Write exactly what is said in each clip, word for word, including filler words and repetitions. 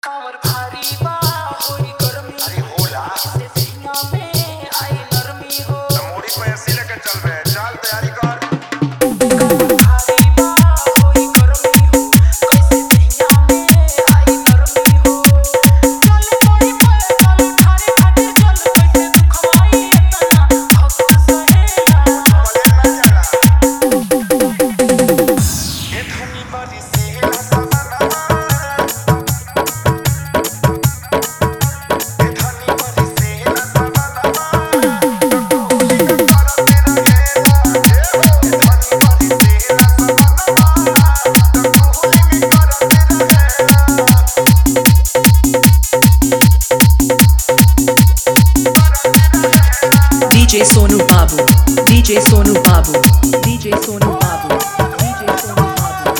कांवर भारी बा होई गर्मी अरे होला से सीना में आई नरमी हो तो मोड़ी पे ऐसी लेके चल बे चल तैयारी कर कांवर भारी बा होई गर्मी हो कैसे सीना में आई नरमी हो चल पड़ी पैदल थारे खातिर चल कैसे दुखवाई इतना भक्त सहेला बोले ना चला ये धनी बड़ी सेला सवना D J Sonu Babu, D J Sonu Babu, D J Sonu Babu, D J Sonu Babu.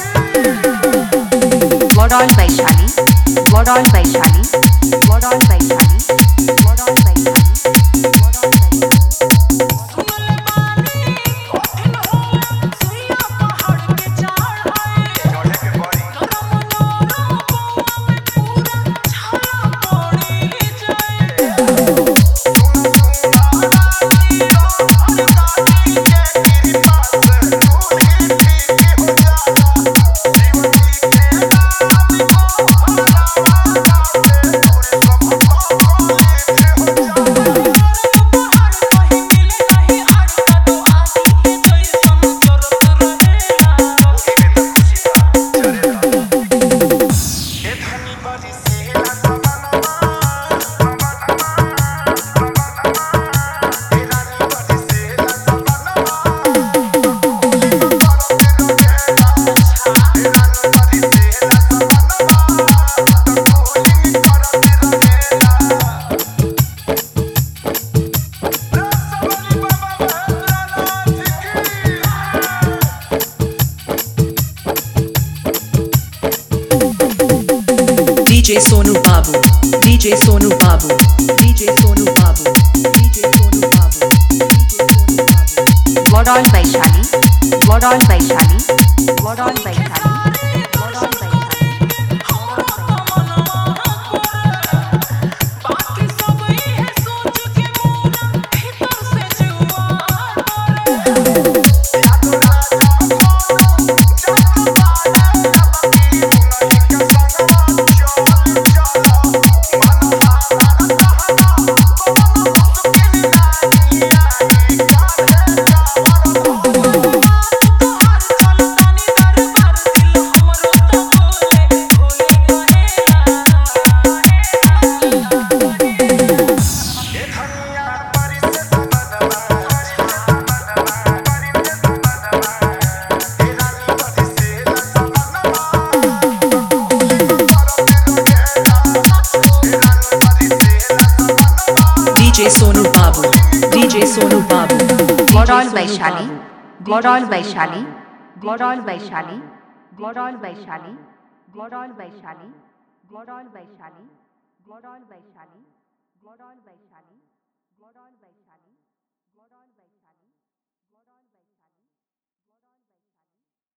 Modal Vaishali, Modal Vaishali, Modal Vaishali, Modal Vaishali, Modal Vaishali. सुनल बानी कठिन होला सुइया पहाड़ के चढ़ाए चढ़े के बड़ी नरम नरम पौआ में पूरा छाला पड़ी जाए D J Sonu Babu, D J Sonu Babu, D J Sonu Babu, D J Sonu Babu, D J Sonu Babu. Modal Vaishali, Modal Vaishali, Modal Vaishali, Modal Vaishali. बाकी सब इहे सोच के मोरा भीतर से जुआ D J Sonu Babu, D J Sonu Babu. Modal Vaishali, Modal Vaishali, Modal Vaishali, Modal Vaishali, Modal Vaishali, Modal Vaishali, Modal Vaishali, Modal Vaishali, Modal Vaishali, Modal Vaishali.